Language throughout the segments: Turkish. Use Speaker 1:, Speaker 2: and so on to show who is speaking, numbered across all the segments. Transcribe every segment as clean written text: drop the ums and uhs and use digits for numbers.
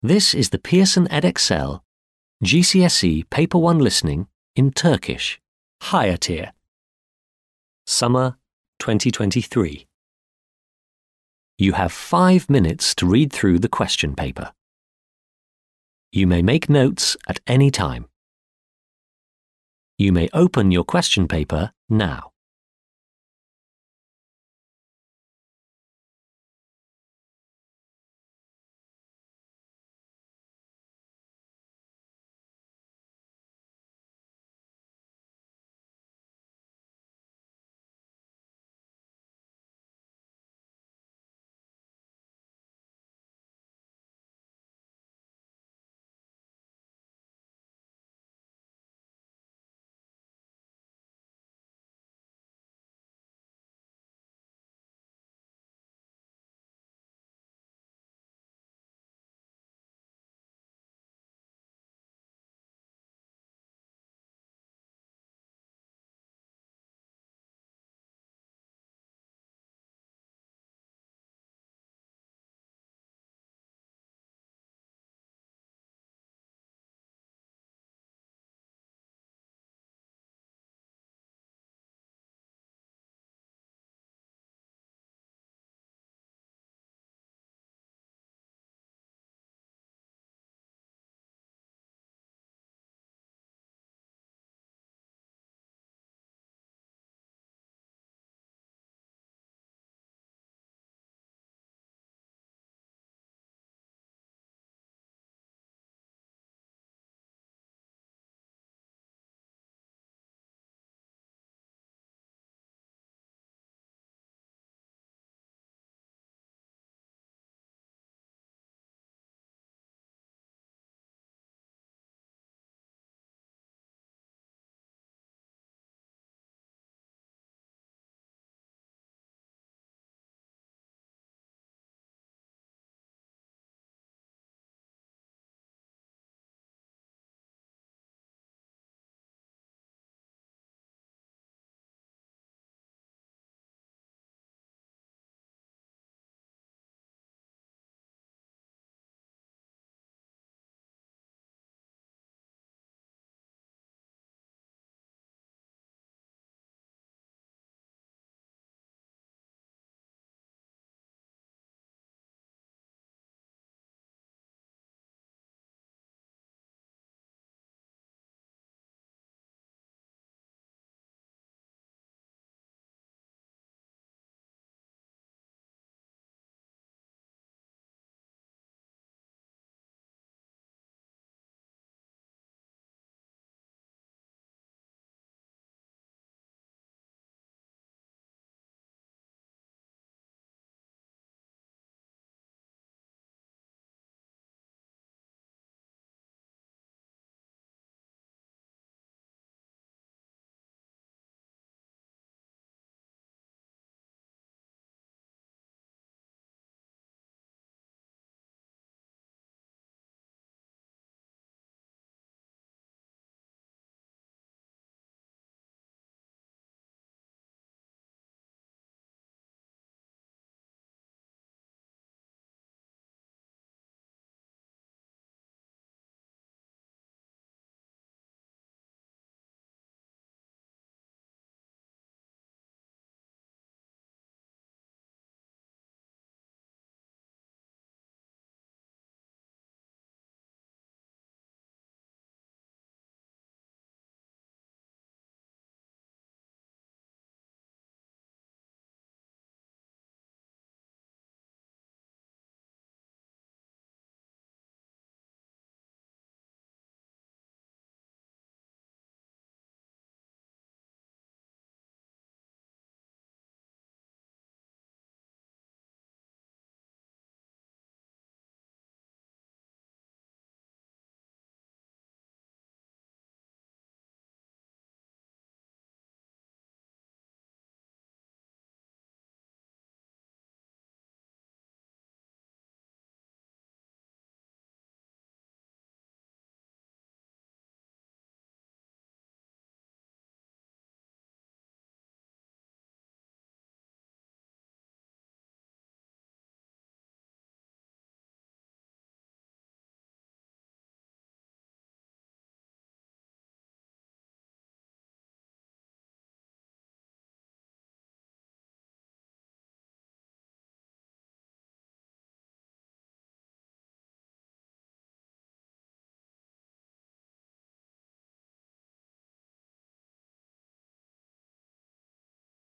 Speaker 1: This is the Pearson Edexcel GCSE Paper 1 Listening in Turkish, Higher Tier. Summer 2023. You have 5 minutes to read through the question paper. You may make notes at any time. You may open your question paper now.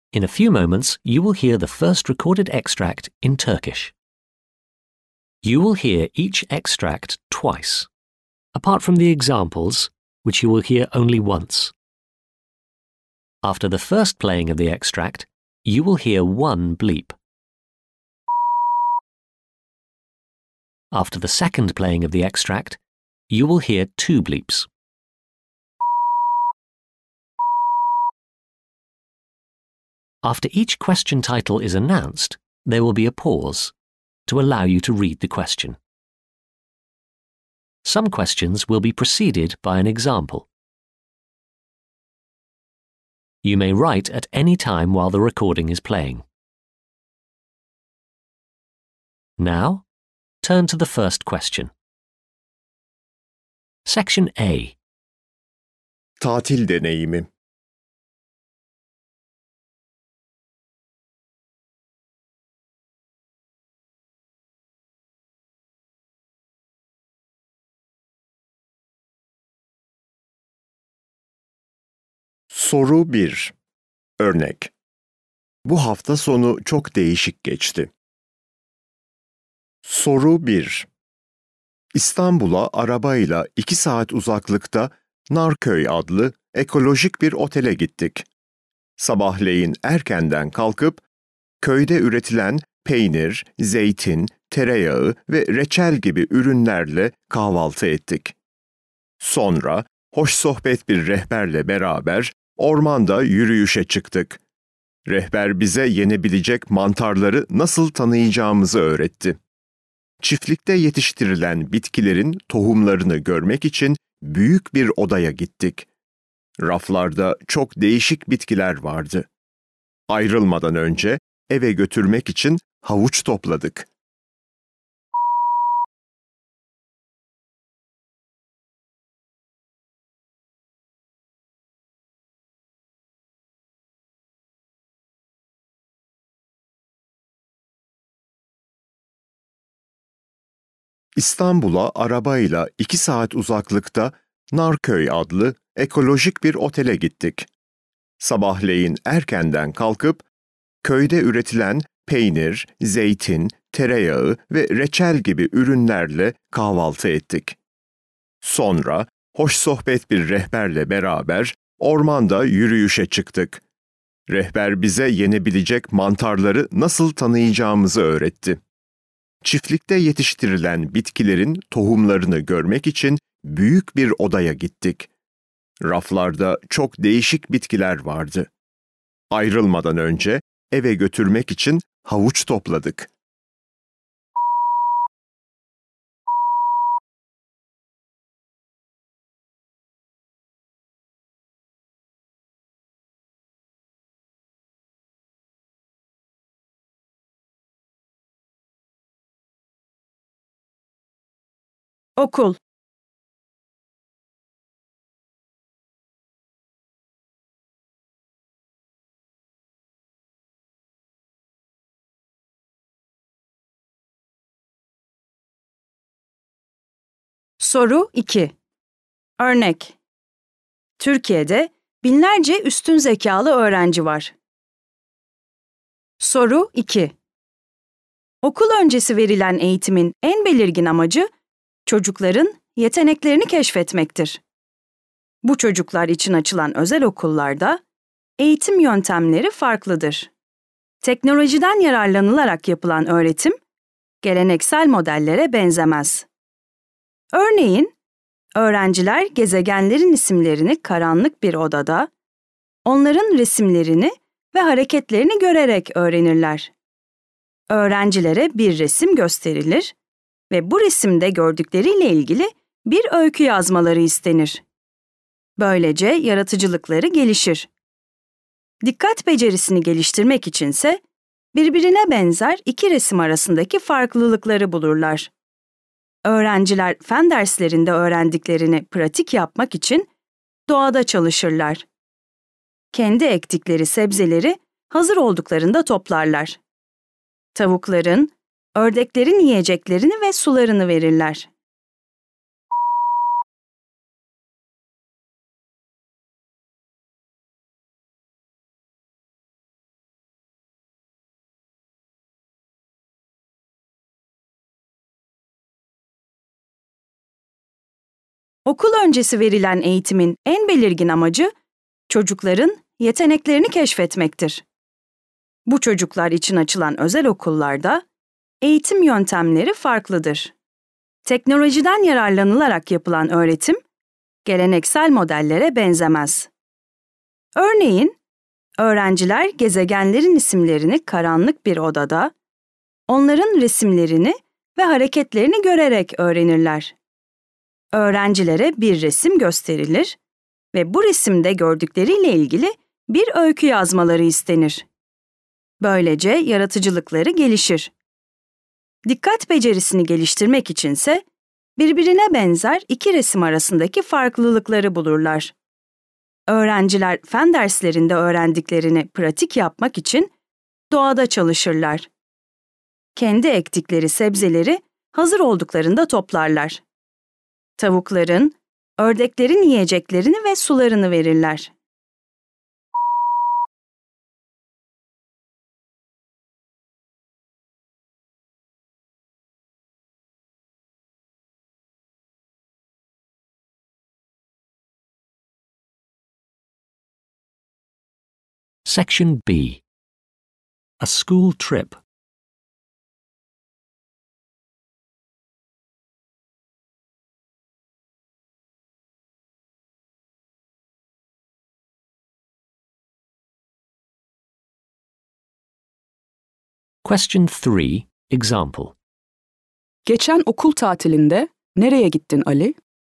Speaker 1: In a few moments, you will hear the first recorded extract in Turkish. You will hear each extract twice, apart from the examples, which you will hear only once. After the first playing of the extract, you will hear one bleep. After the second playing of the extract, you will hear two bleeps. After each question title is announced, there will be a pause to allow you to read the question. Some questions will be preceded by an example. You may write at any time while the recording is playing. Now, turn to the first question. Section A.
Speaker 2: Tatil deneyimi. Soru 1. Örnek. Bu hafta sonu çok değişik geçti. Soru 1. İstanbul'a arabayla 2 saat uzaklıkta Narköy adlı ekolojik bir otele gittik. Sabahleyin erkenden kalkıp köyde üretilen peynir, zeytin, tereyağı ve reçel gibi ürünlerle kahvaltı ettik. Sonra hoş sohbet bir rehberle beraber ormanda yürüyüşe çıktık. Rehber bize yenebilecek mantarları nasıl tanıyacağımızı öğretti. Çiftlikte yetiştirilen bitkilerin tohumlarını görmek için büyük bir odaya gittik. Raflarda çok değişik bitkiler vardı. Ayrılmadan önce eve götürmek için havuç topladık. İstanbul'a arabayla 2 saat uzaklıkta Narköy adlı ekolojik bir otele gittik. Sabahleyin erkenden kalkıp köyde üretilen peynir, zeytin, tereyağı ve reçel gibi ürünlerle kahvaltı ettik. Sonra hoş sohbet bir rehberle beraber ormanda yürüyüşe çıktık. Rehber bize yenebilecek mantarları nasıl tanıyacağımızı öğretti. Çiftlikte yetiştirilen bitkilerin tohumlarını görmek için büyük bir odaya gittik. Raflarda çok değişik bitkiler vardı. Ayrılmadan önce eve götürmek için havuç topladık.
Speaker 3: Okul. Soru 2. Örnek. Türkiye'de binlerce üstün zekalı öğrenci var. Soru 2. Okul öncesi verilen eğitimin en belirgin amacı çocukların yeteneklerini keşfetmektir. Bu çocuklar için açılan özel okullarda eğitim yöntemleri farklıdır. Teknolojiden yararlanılarak yapılan öğretim geleneksel modellere benzemez. Örneğin, öğrenciler gezegenlerin isimlerini karanlık bir odada, onların resimlerini ve hareketlerini görerek öğrenirler. Öğrencilere bir resim gösterilir ve bu resimde gördükleriyle ilgili bir öykü yazmaları istenir. Böylece yaratıcılıkları gelişir. Dikkat becerisini geliştirmek içinse birbirine benzer iki resim arasındaki farklılıkları bulurlar. Öğrenciler fen derslerinde öğrendiklerini pratik yapmak için doğada çalışırlar. Kendi ektikleri sebzeleri hazır olduklarında toplarlar. Tavukların, ördeklerin yiyeceklerini ve sularını verirler. Okul öncesi verilen eğitimin en belirgin amacı çocukların yeteneklerini keşfetmektir. Bu çocuklar için açılan özel okullarda eğitim yöntemleri farklıdır. Teknolojiden yararlanılarak yapılan öğretim, geleneksel modellere benzemez. Örneğin, öğrenciler gezegenlerin isimlerini karanlık bir odada, onların resimlerini ve hareketlerini görerek öğrenirler. Öğrencilere bir resim gösterilir ve bu resimde gördükleriyle ilgili bir öykü yazmaları istenir. Böylece yaratıcılıkları gelişir. Dikkat becerisini geliştirmek içinse birbirine benzer iki resim arasındaki farklılıkları bulurlar. Öğrenciler fen derslerinde öğrendiklerini pratik yapmak için doğada çalışırlar. Kendi ektikleri sebzeleri hazır olduklarında toplarlar. Tavukların, ördeklerin yiyeceklerini ve sularını verirler.
Speaker 1: Section B. A school trip. Question 3. Example.
Speaker 4: Geçen okul tatilinde nereye gittin Ali?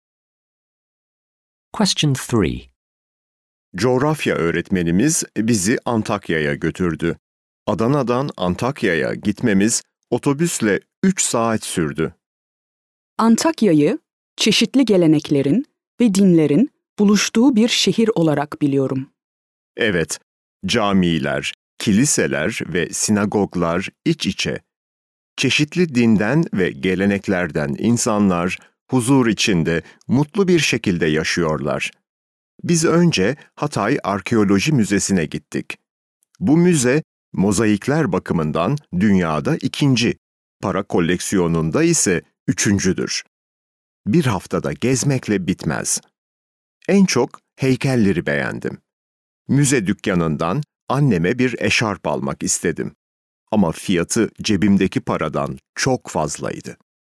Speaker 1: Question 3.
Speaker 2: Coğrafya öğretmenimiz bizi Antakya'ya götürdü. Adana'dan Antakya'ya gitmemiz otobüsle 3 saat sürdü.
Speaker 4: Antakya'yı çeşitli geleneklerin ve dinlerin buluştuğu bir şehir olarak biliyorum.
Speaker 2: Evet, camiler, kiliseler ve sinagoglar iç içe. Çeşitli dinden ve geleneklerden insanlar huzur içinde mutlu bir şekilde yaşıyorlar. Biz önce Hatay Arkeoloji Müzesi'ne gittik. Bu müze, mozaikler bakımından dünyada 2. Para koleksiyonunda ise 3.'dür. Bir haftada gezmekle bitmez. En çok heykelleri beğendim. Müze dükkanından anneme bir eşarp almak istedim. Ama fiyatı cebimdeki paradan çok fazlaydı.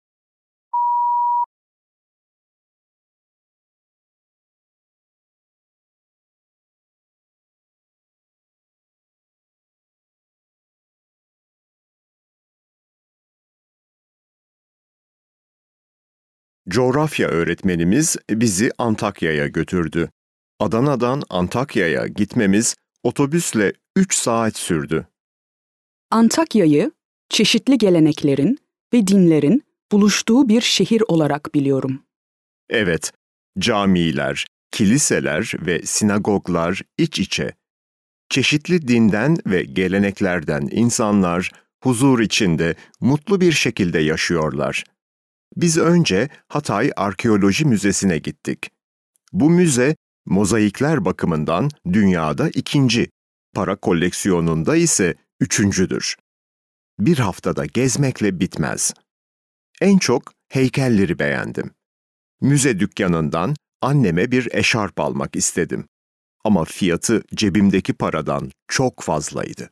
Speaker 2: Coğrafya öğretmenimiz bizi Antakya'ya götürdü. Adana'dan Antakya'ya gitmemiz otobüsle 3 saat sürdü.
Speaker 4: Antakya'yı çeşitli geleneklerin ve dinlerin buluştuğu bir şehir olarak biliyorum.
Speaker 2: Evet, camiler, kiliseler ve sinagoglar iç içe. Çeşitli dinden ve geleneklerden insanlar huzur içinde mutlu bir şekilde yaşıyorlar. Biz önce Hatay Arkeoloji Müzesi'ne gittik. Bu müze, mozaikler bakımından dünyada 2. Para koleksiyonunda ise 3.'dür. Bir haftada gezmekle bitmez. En çok heykelleri beğendim. Müze dükkanından anneme bir eşarp almak istedim. Ama fiyatı cebimdeki paradan çok fazlaydı.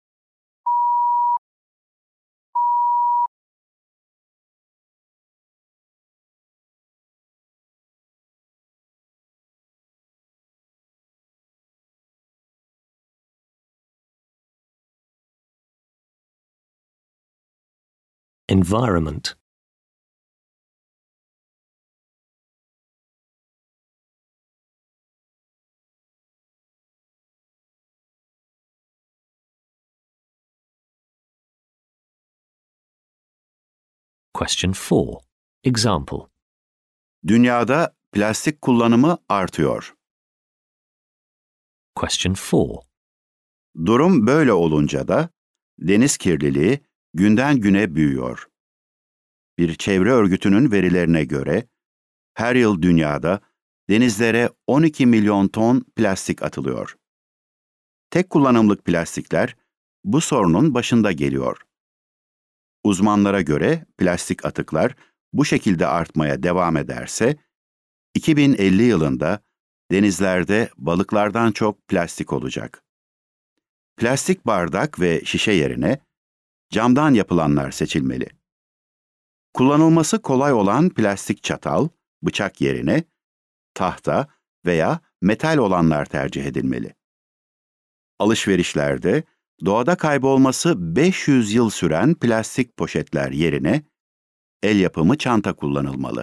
Speaker 1: Environment. Question 4. Example.
Speaker 5: Dünyada plastik kullanımı artıyor.
Speaker 1: Question 4.
Speaker 5: Durum böyle olunca da deniz kirliliği günden güne büyüyor. Bir çevre örgütünün verilerine göre her yıl dünyada denizlere 12 milyon ton plastik atılıyor. Tek kullanımlık plastikler bu sorunun başında geliyor. Uzmanlara göre plastik atıklar bu şekilde artmaya devam ederse 2050 yılında denizlerde balıklardan çok plastik olacak. Plastik bardak ve şişe yerine camdan yapılanlar seçilmeli. Kullanılması kolay olan plastik çatal, bıçak yerine tahta veya metal olanlar tercih edilmeli. Alışverişlerde doğada kaybolması 500 yıl süren plastik poşetler yerine el yapımı çanta kullanılmalı.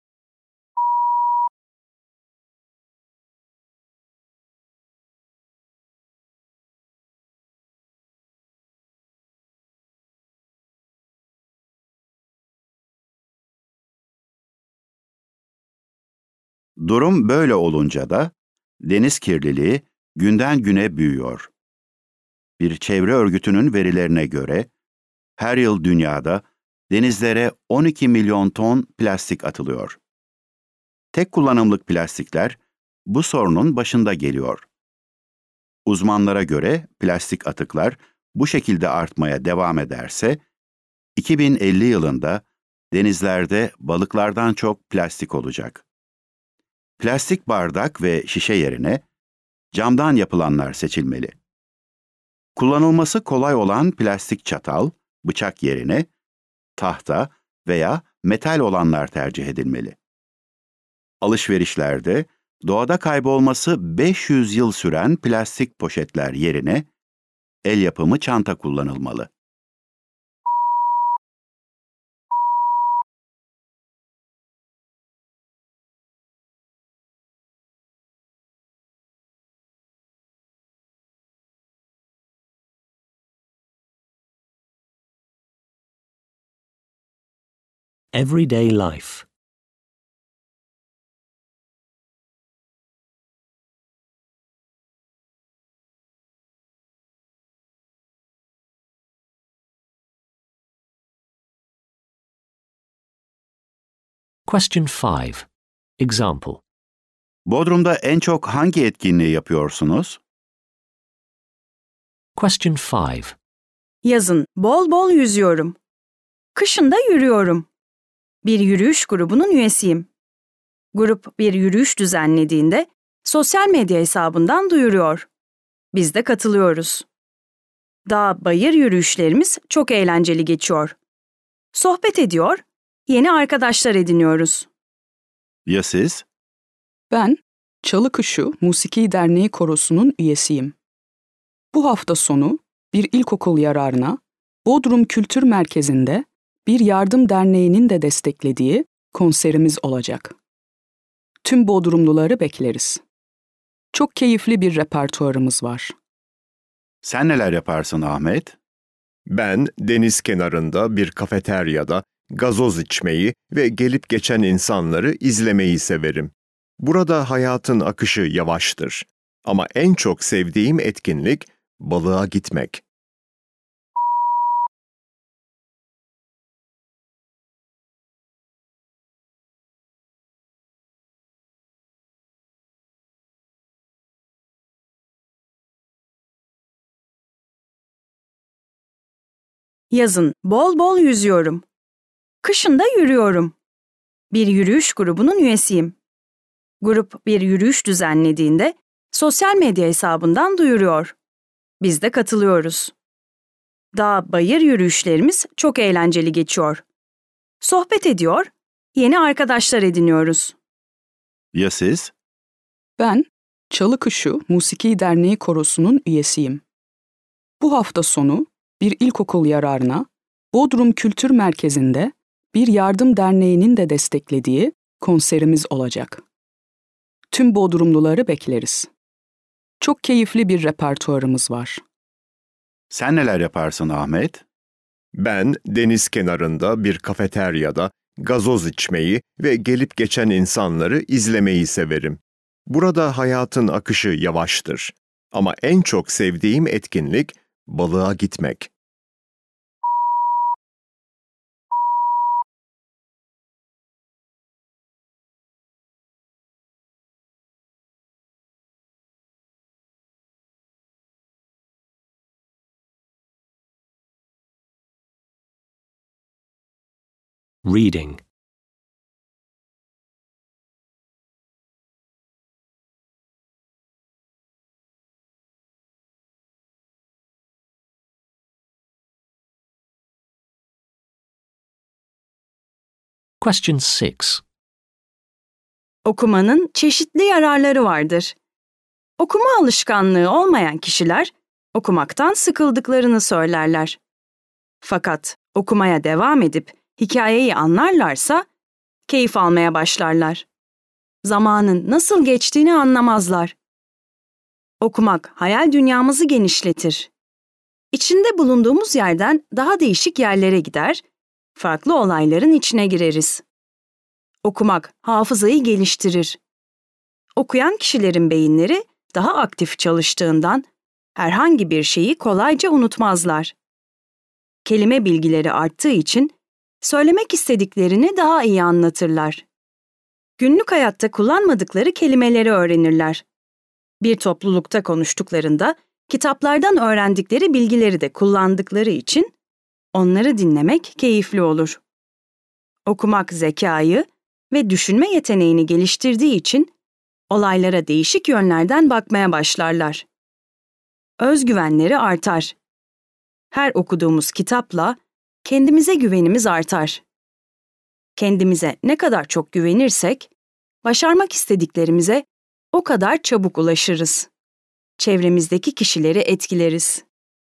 Speaker 5: Durum böyle olunca da deniz kirliliği günden güne büyüyor. Bir çevre örgütünün verilerine göre her yıl dünyada denizlere 12 milyon ton plastik atılıyor. Tek kullanımlık plastikler bu sorunun başında geliyor. Uzmanlara göre plastik atıklar bu şekilde artmaya devam ederse 2050 yılında denizlerde balıklardan çok plastik olacak. Plastik bardak ve şişe yerine camdan yapılanlar seçilmeli. Kullanılması kolay olan plastik çatal, bıçak yerine tahta veya metal olanlar tercih edilmeli. Alışverişlerde doğada kaybolması 500 yıl süren plastik poşetler yerine el yapımı çanta kullanılmalı.
Speaker 1: Everyday life. Question 5. Example.
Speaker 5: Bodrum'da en çok hangi etkinliği yapıyorsunuz?
Speaker 1: Question 5.
Speaker 3: Yazın bol bol yüzüyorum. Kışın da yürüyorum. Bir yürüyüş grubunun üyesiyim. Grup bir yürüyüş düzenlediğinde sosyal medya hesabından duyuruyor. Biz de katılıyoruz. Dağ bayır yürüyüşlerimiz çok eğlenceli geçiyor. Sohbet ediyor, yeni arkadaşlar ediniyoruz.
Speaker 5: Ya siz?
Speaker 4: Ben Çalıkuşu Musiki Derneği Korosu'nun üyesiyim. Bu hafta sonu bir ilkokul yararına Bodrum Kültür Merkezi'nde bir yardım derneğinin de desteklediği konserimiz olacak. Tüm Bodrumluları bekleriz. Çok keyifli bir repertuarımız var.
Speaker 5: Sen neler yaparsın Ahmet?
Speaker 2: Ben deniz kenarında bir kafeteryada gazoz içmeyi ve gelip geçen insanları izlemeyi severim. Burada hayatın akışı yavaştır. Ama en çok sevdiğim etkinlik balığa gitmek.
Speaker 3: Yazın bol bol yüzüyorum. Kışın da yürüyorum. Bir yürüyüş grubunun üyesiyim. Grup bir yürüyüş düzenlediğinde sosyal medya hesabından duyuruyor. Biz de katılıyoruz. Dağ bayır yürüyüşlerimiz çok eğlenceli geçiyor. Sohbet ediyor, yeni arkadaşlar ediniyoruz.
Speaker 5: Ya siz?
Speaker 4: Ben Çalıkuşu Musiki Derneği Korosu'nun üyesiyim. Bu hafta sonu bir ilkokul yararına Bodrum Kültür Merkezi'nde bir yardım derneğinin de desteklediği konserimiz olacak. Tüm Bodrumluları bekleriz. Çok keyifli bir repertuarımız var.
Speaker 5: Sen neler yaparsın Ahmet?
Speaker 2: Ben deniz kenarında bir kafeteryada gazoz içmeyi ve gelip geçen insanları izlemeyi severim. Burada hayatın akışı yavaştır. Ama en çok sevdiğim etkinlik balığa gitmek.
Speaker 1: Reading. Question 6.
Speaker 3: Okumanın çeşitli yararları vardır. Okuma alışkanlığı olmayan kişiler okumaktan sıkıldıklarını söylerler. Fakat okumaya devam edip hikayeyi anlarlarsa keyif almaya başlarlar. Zamanın nasıl geçtiğini anlamazlar. Okumak hayal dünyamızı genişletir. İçinde bulunduğumuz yerden daha değişik yerlere gider, farklı olayların içine gireriz. Okumak hafızayı geliştirir. Okuyan kişilerin beyinleri daha aktif çalıştığından herhangi bir şeyi kolayca unutmazlar. Kelime bilgileri arttığı için söylemek istediklerini daha iyi anlatırlar. Günlük hayatta kullanmadıkları kelimeleri öğrenirler. Bir toplulukta konuştuklarında kitaplardan öğrendikleri bilgileri de kullandıkları için onları dinlemek keyifli olur. Okumak zekayı ve düşünme yeteneğini geliştirdiği için olaylara değişik yönlerden bakmaya başlarlar. Özgüvenleri artar. Her okuduğumuz kitapla kendimize güvenimiz artar. Kendimize ne kadar çok güvenirsek, başarmak istediklerimize o kadar çabuk ulaşırız. Çevremizdeki kişileri etkileriz.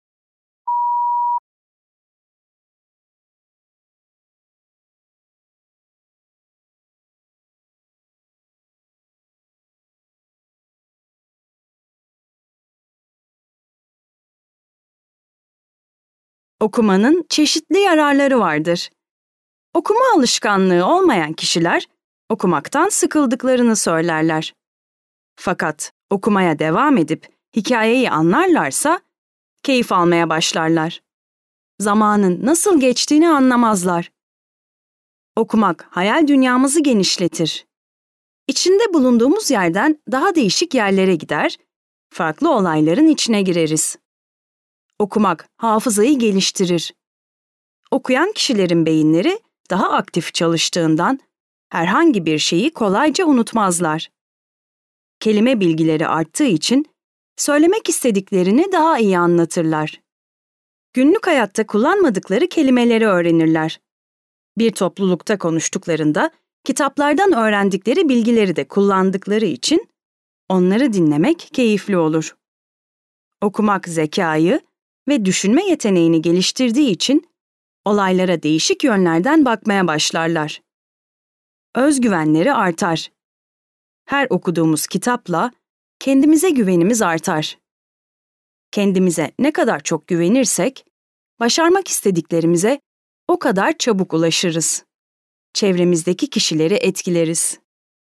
Speaker 3: Okumanın çeşitli yararları vardır. Okuma alışkanlığı olmayan kişiler okumaktan sıkıldıklarını söylerler. Fakat okumaya devam edip hikayeyi anlarlarsa keyif almaya başlarlar. Zamanın nasıl geçtiğini anlamazlar. Okumak hayal dünyamızı genişletir. İçinde bulunduğumuz yerden daha değişik yerlere gider, farklı olayların içine gireriz. Okumak hafızayı geliştirir. Okuyan kişilerin beyinleri daha aktif çalıştığından herhangi bir şeyi kolayca unutmazlar. Kelime bilgileri arttığı için söylemek istediklerini daha iyi anlatırlar. Günlük hayatta kullanmadıkları kelimeleri öğrenirler. Bir toplulukta konuştuklarında kitaplardan öğrendikleri bilgileri de kullandıkları için onları dinlemek keyifli olur. Okumak zekayı ve düşünme yeteneğini geliştirdiği için olaylara değişik yönlerden bakmaya başlarlar. Özgüvenleri artar. Her okuduğumuz kitapla kendimize güvenimiz artar. Kendimize ne kadar çok güvenirsek, başarmak istediklerimize o kadar çabuk ulaşırız. Çevremizdeki kişileri etkileriz.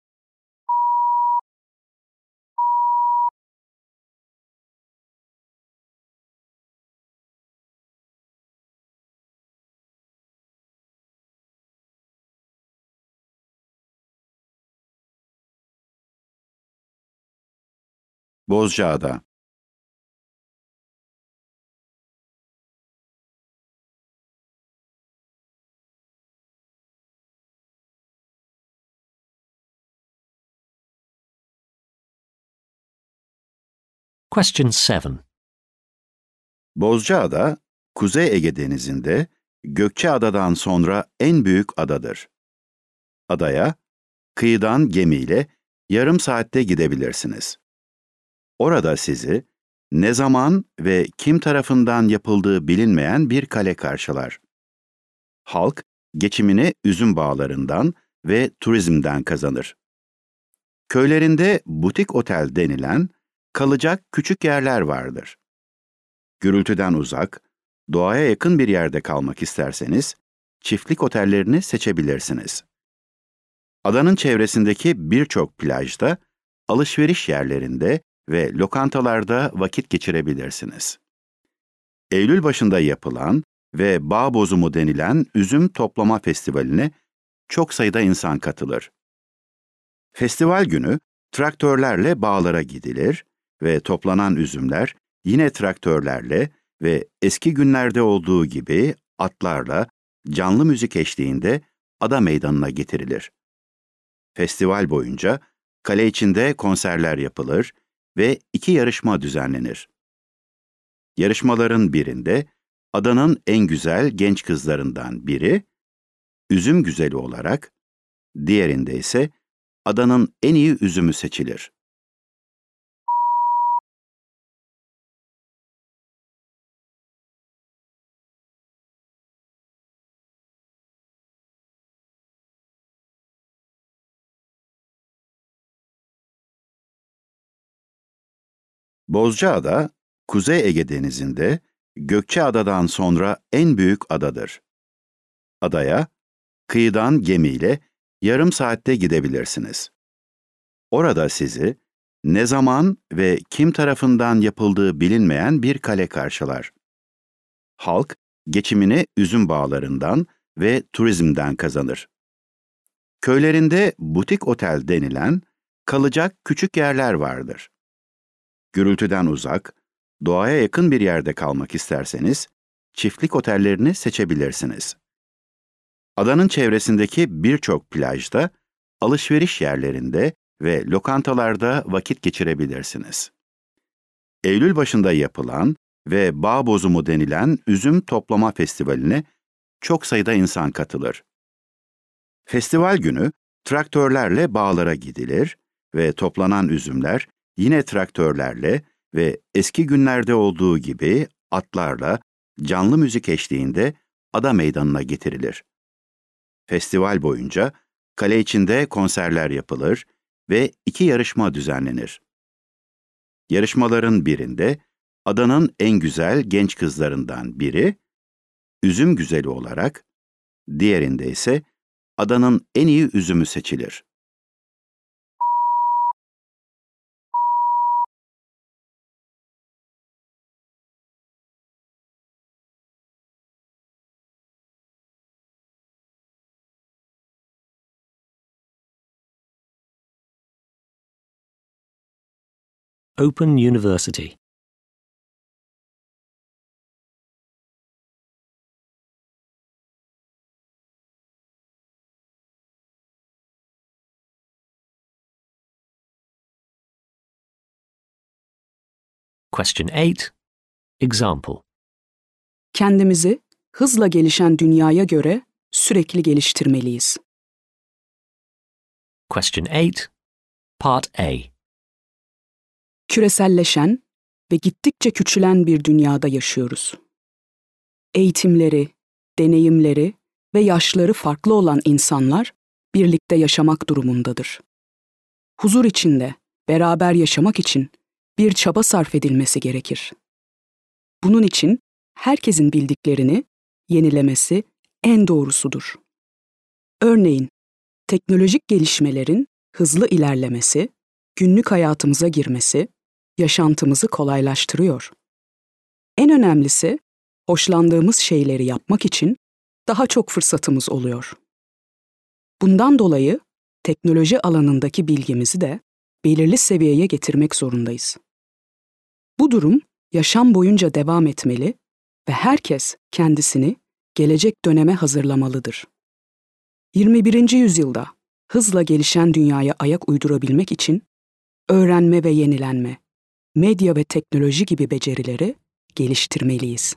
Speaker 5: Bozcaada.
Speaker 1: Question 7.
Speaker 5: Bozcaada, Kuzey Ege Denizi'nde Gökçeada'dan sonra en büyük adadır. Adaya, kıyıdan gemiyle yarım saatte gidebilirsiniz. Orada sizi ne zaman ve kim tarafından yapıldığı bilinmeyen bir kale karşılar. Halk, geçimini üzüm bağlarından ve turizmden kazanır. Köylerinde butik otel denilen kalacak küçük yerler vardır. Gürültüden uzak, doğaya yakın bir yerde kalmak isterseniz, çiftlik otellerini seçebilirsiniz. Adanın çevresindeki birçok plajda, alışveriş yerlerinde ve lokantalarda vakit geçirebilirsiniz. Eylül başında yapılan ve bağ bozumu denilen üzüm toplama festivaline çok sayıda insan katılır. Festival günü traktörlerle bağlara gidilir ve toplanan üzümler yine traktörlerle ve eski günlerde olduğu gibi atlarla canlı müzik eşliğinde ada meydanına getirilir. Festival boyunca kale içinde konserler yapılır ve 2 yarışma düzenlenir. Yarışmaların birinde adanın en güzel genç kızlarından biri, üzüm güzeli olarak diğerinde ise adanın en iyi üzümü seçilir. Bozcaada, Kuzey Ege Denizi'nde Gökçeada'dan sonra en büyük adadır. Adaya, kıyıdan gemiyle yarım saatte gidebilirsiniz. Orada sizi ne zaman ve kim tarafından yapıldığı bilinmeyen bir kale karşılar. Halk, geçimini üzüm bağlarından ve turizmden kazanır. Köylerinde butik otel denilen kalacak küçük yerler vardır. Gürültüden uzak, doğaya yakın bir yerde kalmak isterseniz, çiftlik otellerini seçebilirsiniz. Adanın çevresindeki birçok plajda, alışveriş yerlerinde ve lokantalarda vakit geçirebilirsiniz. Eylül başında yapılan ve bağ bozumu denilen üzüm toplama festivaline çok sayıda insan katılır. Festival günü traktörlerle bağlara gidilir ve toplanan üzümler yine traktörlerle ve eski günlerde olduğu gibi atlarla canlı müzik eşliğinde ada meydanına getirilir. Festival boyunca kale içinde konserler yapılır ve 2 yarışma düzenlenir. Yarışmaların birinde adanın en güzel genç kızlarından biri, üzüm güzeli olarak, diğerinde ise adanın en iyi üzümü seçilir.
Speaker 1: Open University. Question 8. Example.
Speaker 4: Kendimizi hızla gelişen dünyaya göre sürekli geliştirmeliyiz.
Speaker 1: Question 8. Part A.
Speaker 4: Küreselleşen ve gittikçe küçülen bir dünyada yaşıyoruz. Eğitimleri, deneyimleri ve yaşları farklı olan insanlar birlikte yaşamak durumundadır. Huzur içinde beraber yaşamak için bir çaba sarf edilmesi gerekir. Bunun için herkesin bildiklerini yenilemesi en doğrusudur. Örneğin, teknolojik gelişmelerin hızlı ilerlemesi, günlük hayatımıza girmesi, yaşantımızı kolaylaştırıyor. En önemlisi, hoşlandığımız şeyleri yapmak için daha çok fırsatımız oluyor. Bundan dolayı teknoloji alanındaki bilgimizi de belirli seviyeye getirmek zorundayız. Bu durum yaşam boyunca devam etmeli ve herkes kendisini gelecek döneme hazırlamalıdır. 21. yüzyılda hızla gelişen dünyaya ayak uydurabilmek için öğrenme ve yenilenme, medya ve teknoloji gibi becerileri geliştirmeliyiz.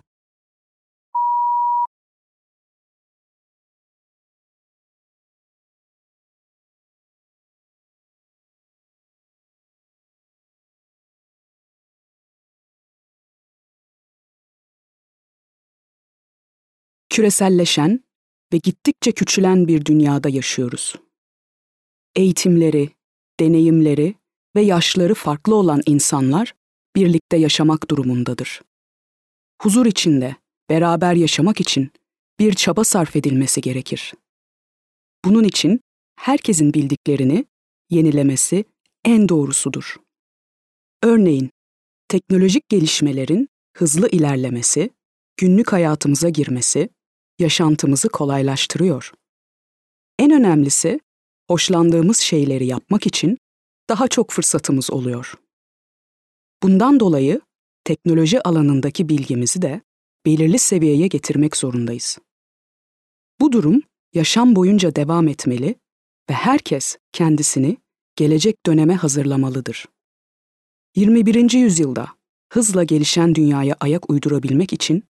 Speaker 4: Küreselleşen ve gittikçe küçülen bir dünyada yaşıyoruz. Eğitimleri, deneyimleri ve yaşları farklı olan insanlar birlikte yaşamak durumundadır. Huzur içinde beraber yaşamak için bir çaba sarf edilmesi gerekir. Bunun için herkesin bildiklerini yenilemesi en doğrusudur. Örneğin, teknolojik gelişmelerin hızlı ilerlemesi, günlük hayatımıza girmesi, yaşantımızı kolaylaştırıyor. En önemlisi, hoşlandığımız şeyleri yapmak için daha çok fırsatımız oluyor. Bundan dolayı teknoloji alanındaki bilgimizi de belirli seviyeye getirmek zorundayız. Bu durum yaşam boyunca devam etmeli ve herkes kendisini gelecek döneme hazırlamalıdır. 21. yüzyılda hızla gelişen dünyaya ayak uydurabilmek için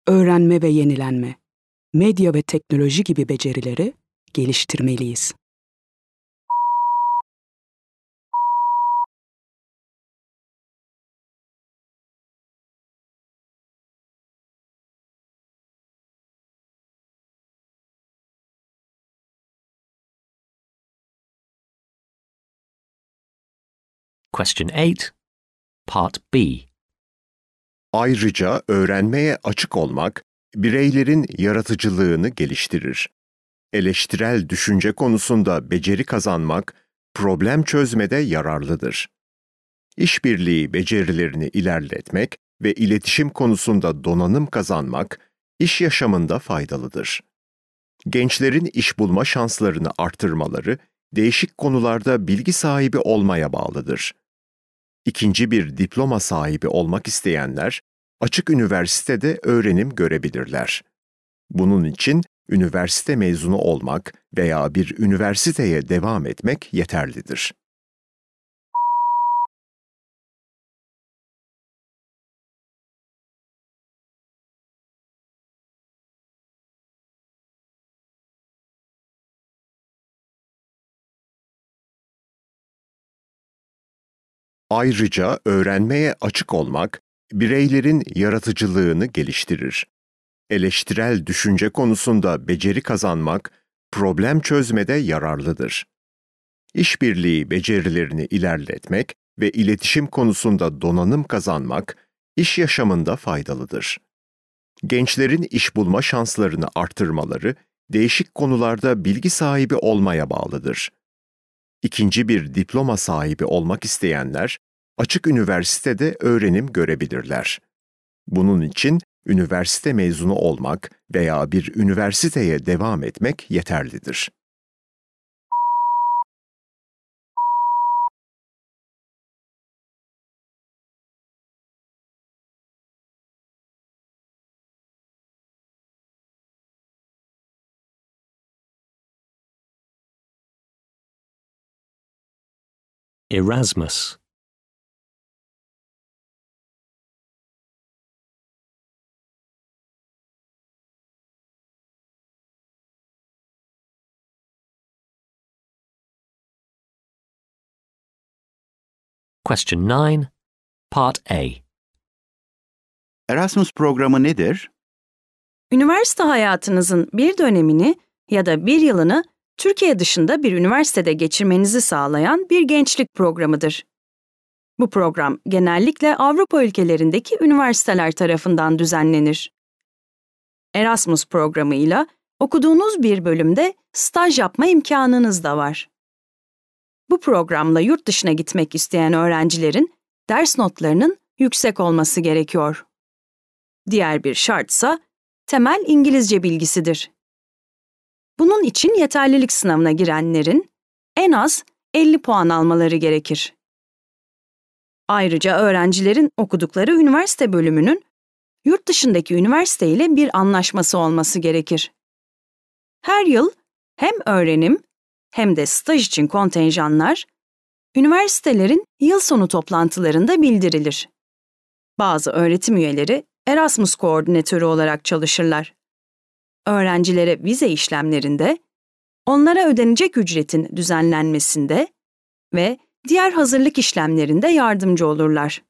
Speaker 4: öğrenme ve yenilenme, medya ve teknoloji gibi becerileri geliştirmeliyiz.
Speaker 1: Question 8, Part B.
Speaker 2: Ayrıca öğrenmeye açık olmak, bireylerin yaratıcılığını geliştirir. Eleştirel düşünce konusunda beceri kazanmak, problem çözmede yararlıdır. İşbirliği becerilerini ilerletmek ve iletişim konusunda donanım kazanmak, iş yaşamında faydalıdır. Gençlerin iş bulma şanslarını artırmaları, değişik konularda bilgi sahibi olmaya bağlıdır. İkinci bir diploma sahibi olmak isteyenler, açık üniversitede öğrenim görebilirler. Bunun için üniversite mezunu olmak veya bir üniversiteye devam etmek yeterlidir. Ayrıca öğrenmeye açık olmak, bireylerin yaratıcılığını geliştirir. Eleştirel düşünce konusunda beceri kazanmak, problem çözmede yararlıdır. İşbirliği becerilerini ilerletmek ve iletişim konusunda donanım kazanmak, iş yaşamında faydalıdır. Gençlerin iş bulma şanslarını artırmaları, değişik konularda bilgi sahibi olmaya bağlıdır. İkinci bir diploma sahibi olmak isteyenler, açık üniversitede öğrenim görebilirler. Bunun için üniversite mezunu olmak veya bir üniversiteye devam etmek yeterlidir.
Speaker 1: Erasmus. Question 9, Part A.
Speaker 5: Erasmus programı nedir?
Speaker 3: Üniversite hayatınızın bir dönemini ya da bir yılını Türkiye dışında bir üniversitede geçirmenizi sağlayan bir gençlik programıdır. Bu program genellikle Avrupa ülkelerindeki üniversiteler tarafından düzenlenir. Erasmus programıyla okuduğunuz bir bölümde staj yapma imkanınız da var. Bu programla yurt dışına gitmek isteyen öğrencilerin ders notlarının yüksek olması gerekiyor. Diğer bir şartsa temel İngilizce bilgisidir. Bunun için yeterlilik sınavına girenlerin en az 50 puan almaları gerekir. Ayrıca öğrencilerin okudukları üniversite bölümünün yurt dışındaki üniversite ile bir anlaşması olması gerekir. Her yıl hem öğrenim hem de staj için kontenjanlar, üniversitelerin yıl sonu toplantılarında bildirilir. Bazı öğretim üyeleri Erasmus koordinatörü olarak çalışırlar. Öğrencilere vize işlemlerinde, onlara ödenecek ücretin düzenlenmesinde ve diğer hazırlık işlemlerinde yardımcı olurlar.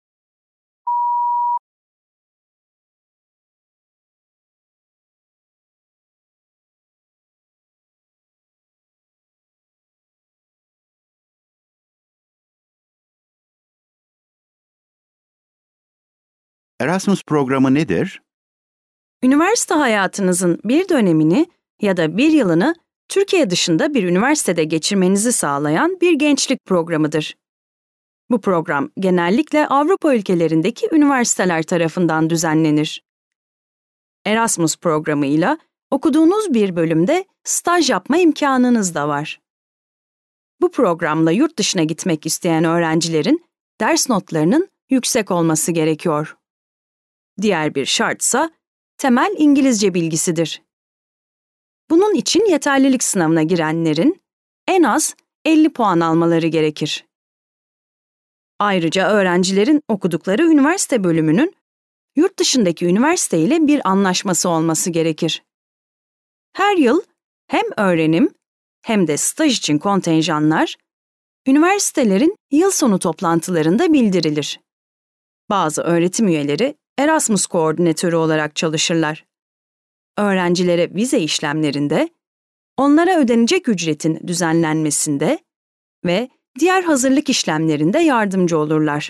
Speaker 5: Erasmus programı nedir?
Speaker 3: Üniversite hayatınızın bir dönemini ya da bir yılını Türkiye dışında bir üniversitede geçirmenizi sağlayan bir gençlik programıdır. Bu program genellikle Avrupa ülkelerindeki üniversiteler tarafından düzenlenir. Erasmus programıyla okuduğunuz bir bölümde staj yapma imkanınız da var. Bu programla yurt dışına gitmek isteyen öğrencilerin ders notlarının yüksek olması gerekiyor. Diğer bir şartsa temel İngilizce bilgisidir. Bunun için yeterlilik sınavına girenlerin en az 50 puan almaları gerekir. Ayrıca öğrencilerin okudukları üniversite bölümünün yurt dışındaki üniversite ile bir anlaşması olması gerekir. Her yıl hem öğrenim hem de staj için kontenjanlar, üniversitelerin yıl sonu toplantılarında bildirilir. Bazı öğretim üyeleri Erasmus koordinatörü olarak çalışırlar. Öğrencilere vize işlemlerinde, onlara ödenecek ücretin düzenlenmesinde ve diğer hazırlık işlemlerinde yardımcı olurlar.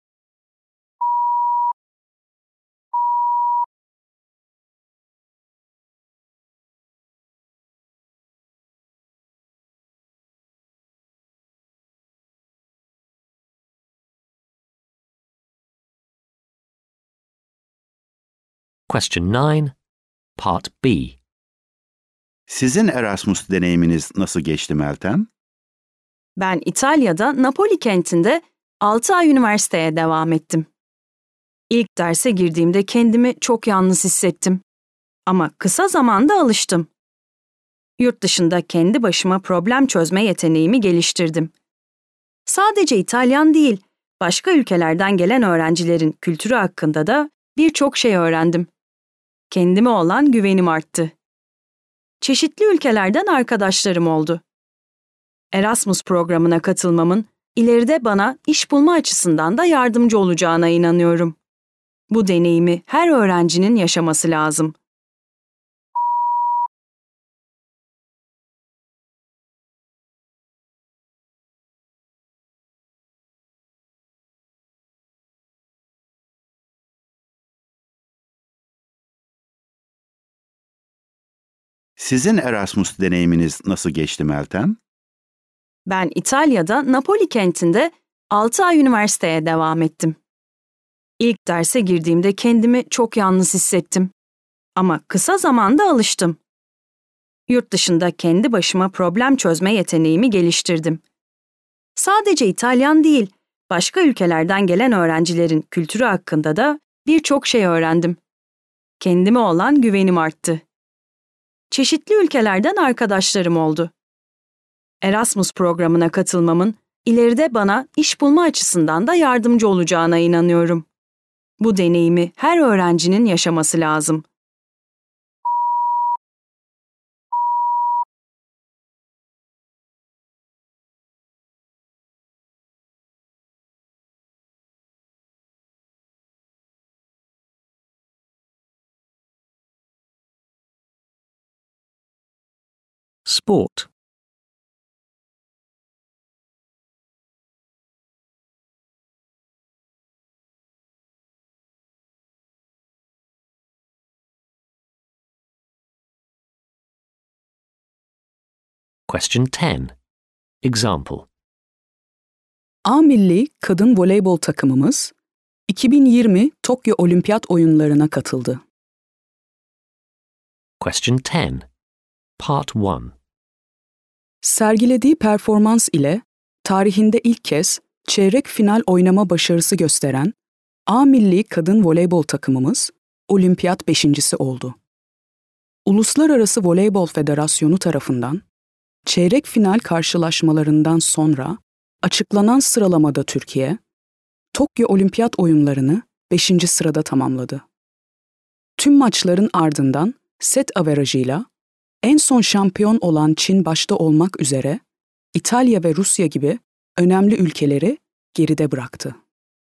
Speaker 1: Question 9, Part B.
Speaker 5: Sizin Erasmus deneyiminiz nasıl geçti Meltem?
Speaker 3: Ben İtalya'da Napoli kentinde 6 ay üniversiteye devam ettim. İlk derse girdiğimde kendimi çok yalnız hissettim. Ama kısa zamanda alıştım. Yurt dışında kendi başıma problem çözme yeteneğimi geliştirdim. Sadece İtalyan değil, başka ülkelerden gelen öğrencilerin kültürü hakkında da birçok şey öğrendim. Kendime olan güvenim arttı. Çeşitli ülkelerden arkadaşlarım oldu. Erasmus programına katılmamın ileride bana iş bulma açısından da yardımcı olacağına inanıyorum. Bu deneyimi her öğrencinin yaşaması lazım.
Speaker 5: Sizin Erasmus deneyiminiz nasıl geçti Meltem?
Speaker 3: Ben İtalya'da Napoli kentinde 6 ay üniversiteye devam ettim. İlk derse girdiğimde kendimi çok yalnız hissettim. Ama kısa zamanda alıştım. Yurt dışında kendi başıma problem çözme yeteneğimi geliştirdim. Sadece İtalyan değil, başka ülkelerden gelen öğrencilerin kültürü hakkında da birçok şey öğrendim. Kendime olan güvenim arttı. Çeşitli ülkelerden arkadaşlarım oldu. Erasmus programına katılmamın ileride bana iş bulma açısından da yardımcı olacağına inanıyorum. Bu deneyimi her öğrencinin yaşaması lazım.
Speaker 1: Sport. Question 10. Example.
Speaker 4: A milli kadın voleybol takımımız 2020 Tokyo Olimpiyat Oyunlarına katıldı.
Speaker 1: Question 10. Part 1.
Speaker 4: Sergilediği performans ile tarihinde ilk kez çeyrek final oynama başarısı gösteren A milli kadın voleybol takımımız olimpiyat beşincisi oldu. Uluslararası Voleybol Federasyonu tarafından çeyrek final karşılaşmalarından sonra açıklanan sıralamada Türkiye, Tokyo Olimpiyat Oyunlarını 5. sırada tamamladı. Tüm maçların ardından set averajıyla en son şampiyon olan Çin başta olmak üzere İtalya ve Rusya gibi önemli ülkeleri geride bıraktı.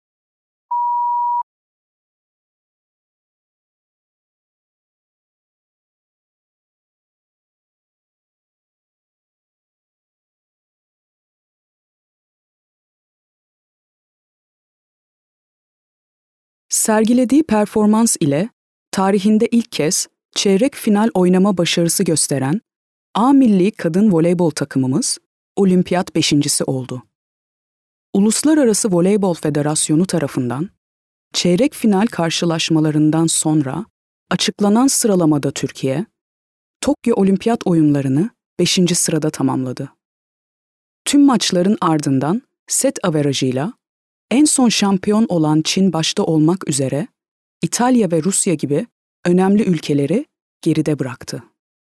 Speaker 4: Sergilediği performans ile tarihinde ilk kez çeyrek final oynama başarısı gösteren A milli kadın voleybol takımımız olimpiyat beşincisi oldu. Uluslararası Voleybol Federasyonu tarafından çeyrek final karşılaşmalarından sonra açıklanan sıralamada Türkiye, Tokyo Olimpiyat Oyunlarını 5. sırada tamamladı. Tüm maçların ardından set averajıyla en son şampiyon olan Çin başta olmak üzere İtalya ve Rusya gibi önemli ülkeleri geride bıraktı.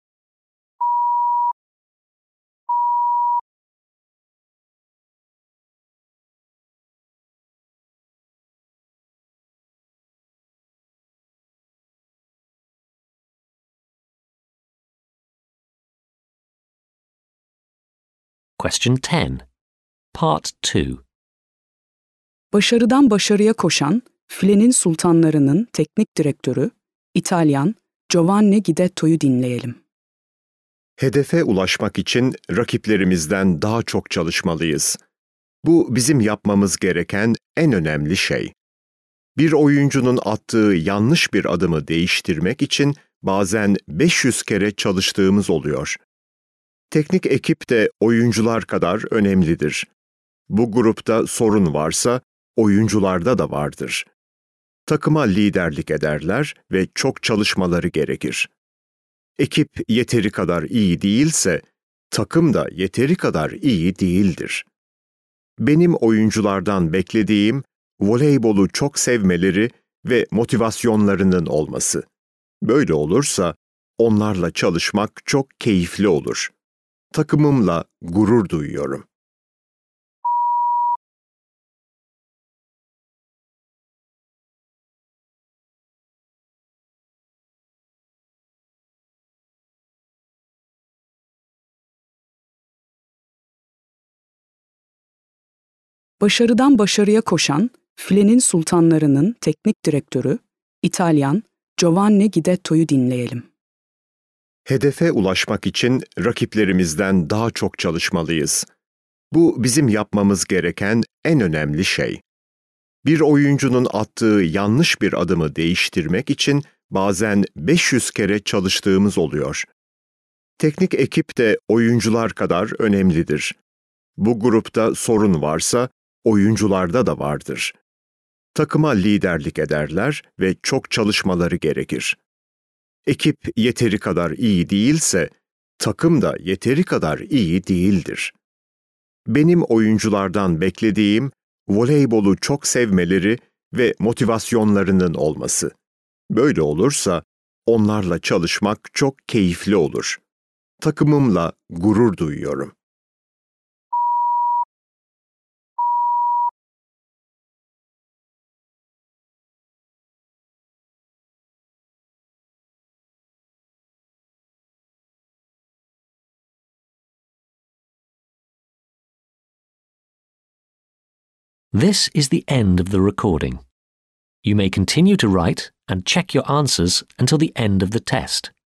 Speaker 1: Question 10. Part 2.
Speaker 4: Başarıdan başarıya koşan Filenin Sultanları'nın teknik direktörü İtalyan Giovanni Guidetto'yu dinleyelim.
Speaker 2: Hedefe ulaşmak için rakiplerimizden daha çok çalışmalıyız. Bu bizim yapmamız gereken en önemli şey. Bir oyuncunun attığı yanlış bir adımı değiştirmek için bazen 500 kere çalıştığımız oluyor. Teknik ekip de oyuncular kadar önemlidir. Bu grupta sorun varsa oyuncularda da vardır. Takıma liderlik ederler ve çok çalışmaları gerekir. Ekip yeteri kadar iyi değilse, takım da yeteri kadar iyi değildir. Benim oyunculardan beklediğim, voleybolu çok sevmeleri ve motivasyonlarının olması. Böyle olursa, onlarla çalışmak çok keyifli olur. Takımımla gurur duyuyorum.
Speaker 4: Başarıdan başarıya koşan filenin sultanlarının teknik direktörü İtalyan Giovanni Guidetto'yu dinleyelim.
Speaker 2: Hedefe ulaşmak için rakiplerimizden daha çok çalışmalıyız. Bu bizim yapmamız gereken en önemli şey. Bir oyuncunun attığı yanlış bir adımı değiştirmek için bazen 500 kere çalıştığımız oluyor. Teknik ekip de oyuncular kadar önemlidir. Bu grupta sorun varsa oyuncularda da vardır. Takıma liderlik ederler ve çok çalışmaları gerekir. Ekip yeteri kadar iyi değilse, takım da yeteri kadar iyi değildir. Benim oyunculardan beklediğim, voleybolu çok sevmeleri ve motivasyonlarının olması. Böyle olursa, onlarla çalışmak çok keyifli olur. Takımımla gurur duyuyorum.
Speaker 1: This is the end of the recording. You may continue to write and check your answers until the end of the test.